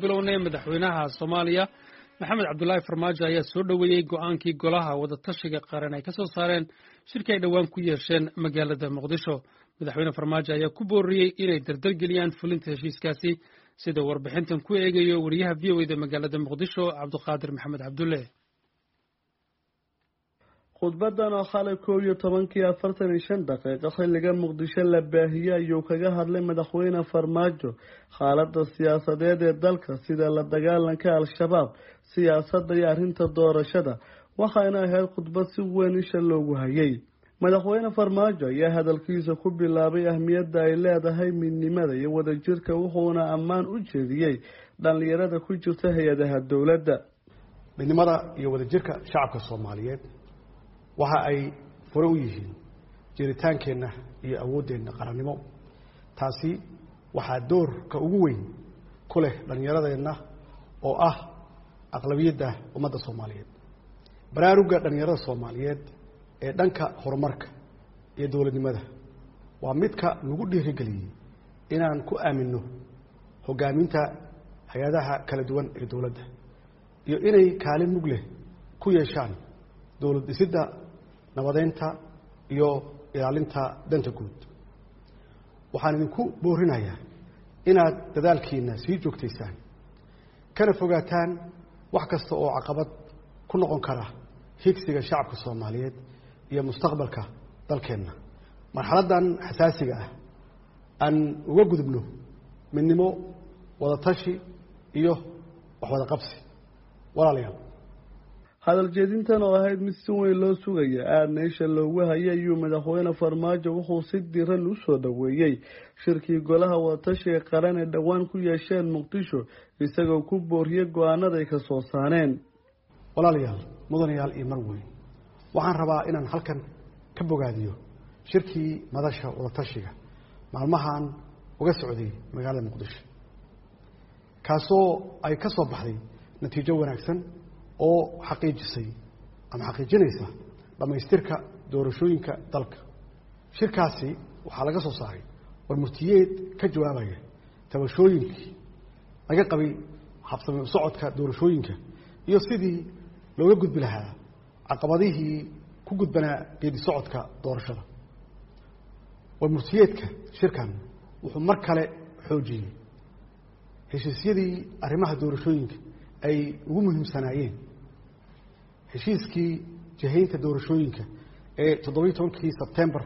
bilownay madaxweynaha Soomaaliya Maxamed Cabdullaahi Farmaajo ayaa soo dhaweeyay go'aankii golaha wada tashiga qaran ay ka soo saareen shirka ay dhawaan ku yeesheen magaalada Muqdisho. Madaxweyne Farmaajo ayaa ku booriyay inay dardargeliyaan fulinta heshiiskaasi sida warbixintan ku eegayo wariyaha VOA magaalada Muqdisho Cabduqaadir Maxamed Cabdulle. khudbadan oo xalay 11:45 daqiiqo xilliga Muqdisho la baahiyay ayuu kaga hadlay madaxweyne Farmaajo xaaladda siyaasadeed ee dalka sida la dagaalanka al-shabaab siyaasadda iyo arrinta doorashada waxaana ahayd khudbad si weyn isha loogu hayay. madaxweyne Farmaajo ayaa hadalkiisa ku bilaabay ahmiyadda ay leedahay midnimada iyo wadajirka wuxuuna ammaan u jeediyay dhalinyarada ku jirta hay'adaha dawladda. midnimada iyo wadajirka shacabka Soomaaliyeed waxa ay furo u yihiin jiritaankeenna iyo awoodeenna qarannimo. taasi waxaa doorka ugu weyn ku leh dhallinyaradeenna oo ah aqlabiyadda ummadda Soomaaliyeed. baraaruga dhallinyarada Soomaaliyeed ee dhanka horumarka iyo dowladnimada waa midka nagu dhiirigeliyay inaan ku aaminno hogaaminta hay'adaha kala duwan ee dowladda iyo inay kaalin mug leh ku yeeshaan dowlad dhisidda nabadeynta iyo ilaalinta danta guud. waxaan idinku boorinayaa inaad dadaalkiina sii joogtaysaan kana fogaataan wax kasta oo caqabad ku noqon kara higsiga shacabka Soomaaliyeed iyo mustaqbalka dalkeenna. marxaladdan xasaasiga ah aan uga gudubno midnimo wada tashi iyo wax wada qabsi. walaalayaal hadal jeedintan oo ahayd mid si weyn loo sugaya aadna isha loogu hayay ayuu madaxweyne Farmaajo wuxuu si diiran u soo dhaweeyay shirkii golaha wada tashiga qaran ee dhawaan ku yeesheen Muqdisho isagoo ku booriyay go'aanada ay ka soo saareen. walaalayaal mudanayaal iyo marweyn waxaan rabaa inaan halkan ka bogaadiyo shirkii madasha wada tashiga maalmahan uga socday magaalada Muqdisho kaasoo ay ka soo baxday natiijo wanaagsan oo xaqiijinaysa dhamaystirka doorashooyinka dalka. shirkaasi waxaa laga soo saaray warmurtiyeed ka jawaabaya tabashooyinkii laga qabay habsami u socodka doorashooyinka iyo sidii looga gudbi lahaa caqabadihii ku gudbanaa geedi socodka doorashada. warmurtiyeedka shirkan wuxuu mar kale xoojiyey heshiisyadii arrimaha doorashooyinka ay ugu muhiimsanaayeen heshiiskii jihaynta doorashooyinka ee 17 Sebtembar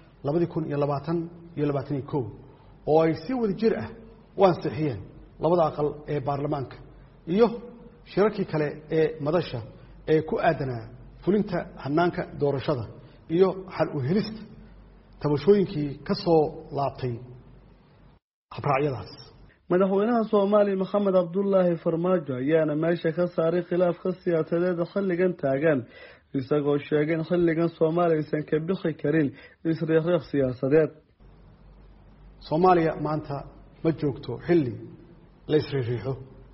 2021 oo ay si wada jir ah u ansixiyeen labada aqal ee baarlamaanka iyo shirarkii kale ee madasha ee ku aadanaa fulinta hanaanka doorashada iyo xal u helista tabashooyinkii ka soo laabtay habraacyadaas. madaxweynaha Soomaaliya Maxamed Cabdullaahi Farmaajo ayaana meesha ka saaray khilaafka siyaasadeed xilligan taagan isagoo sheegay in xilligan Soomaaliya aysan ka bixi karin isriiq siyaasadeed. Soomaaliya maanta ma joogto xilli la isriixo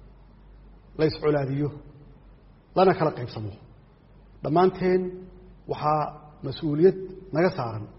la isculaadiyo lana kala qaybsamo. dhammaanteen waxaa mas'uuliyad naga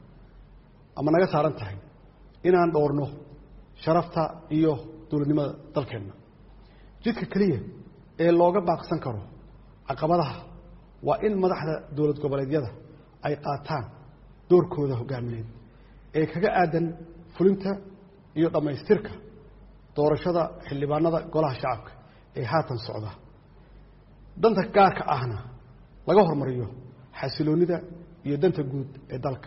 saaran tahay inaan dhowrno sharafta iyo dowladnimada dalkeenna. jidka kaliya ee looga baaqsan karo caqabadaha waa in madaxda dowlad goboleedyada ay qaataan doorkooda hogaamineed ee kaga aadan fulinta iyo dhamaystirka doorashada xildhibaanada golaha shacabka ee haatan socda. danta gaarka ahna laga hormariyo xasiloonida iyo danta guud ee dalka.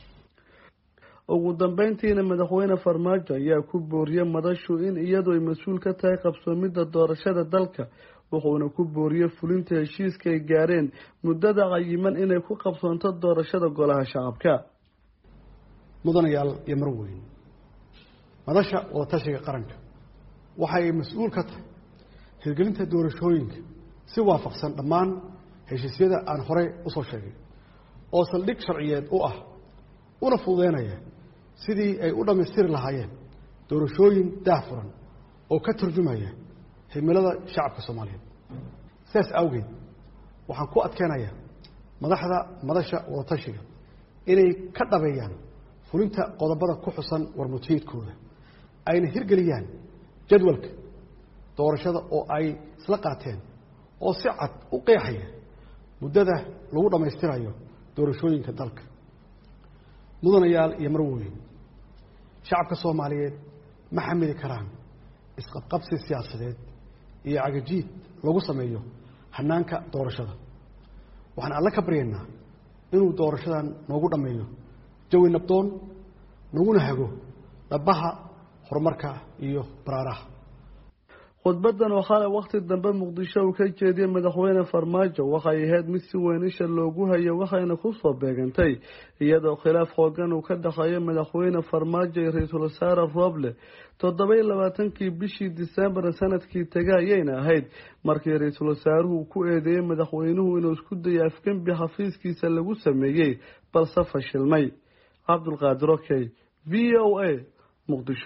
ugu dambeyntiina madaxweyne Farmaajo ayaa ku booriyay madashu in iyadu ay mas'uul ka tahay qabsoomidda doorashada dalka wuxuuna ku booriyay fulinta heshiiska ay gaareen muddada cayiman inay ku qabsoonto doorashada golaha shacabka. mudanayaal iyo marweyn madasha wada tashiga qaranka waxa ay mas'uul ka tahay hirgelinta doorashooyinka si waafaqsan dhammaan heshiisyada aan horey u soo sheegay oo saldhig sharciyeed u ah una fududeynaya sidii ay u dhamaystiri lahaayeen doorashooyin daahfuran oo ka turjumaya himilada shacabka Soomaaliyeed. sidaas awgeed waxaan ku adkeenayaa madaxda madasha wada tashiga inay ka dhabeeyaan fulinta qodobada ku xusan warmurtiyeedkooda ayna hirgeliyaan jadwalka doorashada oo ay isla qaateen oo si cad u qeexaya muddada lagu dhammaystirayo doorashooyinka dalka. mudanayaal iyo marwooyin, shacabka Soomaaliyeed ma xamili karaan isqabqabsi siyaasadeed iyo cagajiid lagu sameeyo hanaanka doorashada. waxaan alla ka baryaynaa inuu doorashadan noogu dhammeeyo jawi nabdoon, naguna hago dhabaha horumarka iyo baraaraha. khudbadan oo xalay waqti dambe Muqdisho uu ka jeediyay madaxweyne Farmaajo waxay ahayd mid si weyn isha loogu hayo waxayna ku soo beegantay iyadoo khilaaf xooggan uu ka dhaxeeyo madaxweyne Farmaajo iyo ra'iisul wasaare Roble 27kii bishii December sanadkii tagayayna ahayd markii ra'iisul wasaaruhu ku eedeeyay madaxweynuhu inuu isku dayay afgembi xafiiskiisa lagu sameeyay balse fashilmay. Cabdulqaadir Okey, VOA, Muqdisho.